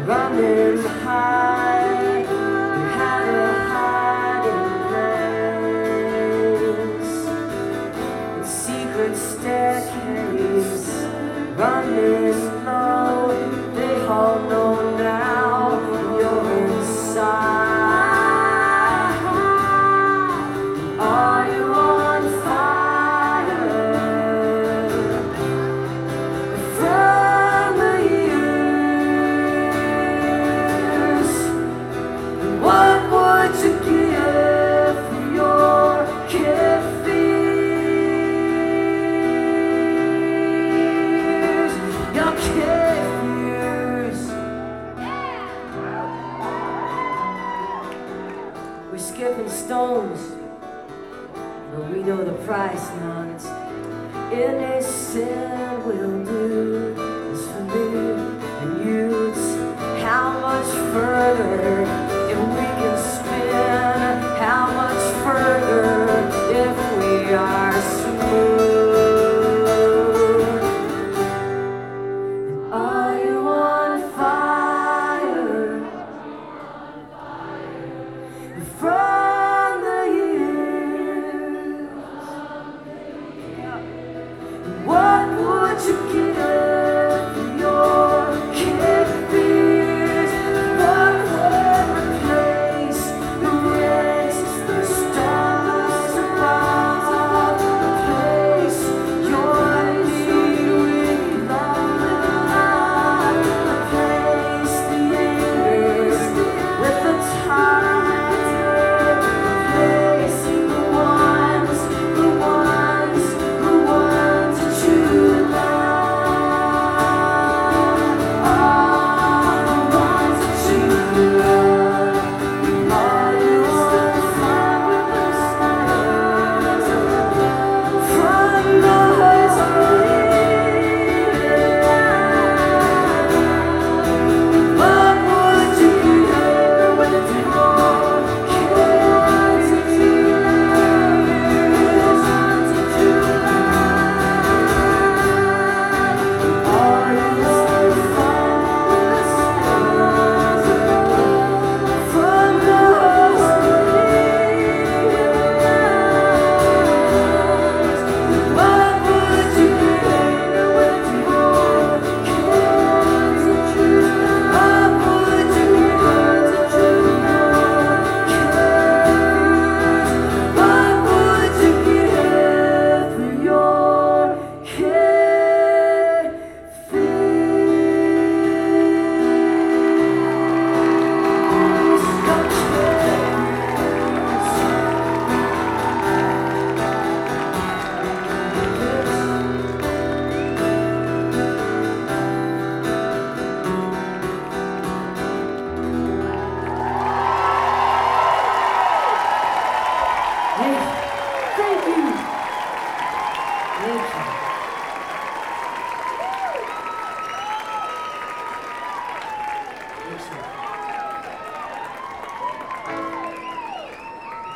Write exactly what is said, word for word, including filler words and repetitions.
running high. We had a hiding place, a secret staircase, running low. They all know now you're inside. Are you on fire from the years? What would you give for your kid fears? Your kid fears. We're skipping stones, but we know the price now. It's any sin will do. It's for me and you. It's how much further if we can spin? How much further if we are smooth? Are you on fire from the years? What would you give for your kid fears? What would replace the race, the stars above? Replace your need with love. Replace the years with the time. Replace the ones, the ones, the ones that you love. All the ones that you love. Are you on fire from the years? What would you give with your kids that you love? Ones that you love. Are you on fire from the years? What would you give with your kids that you love? What would you give to your kids? What would you give for your kid fears? Your kids. Thank you. Thank you.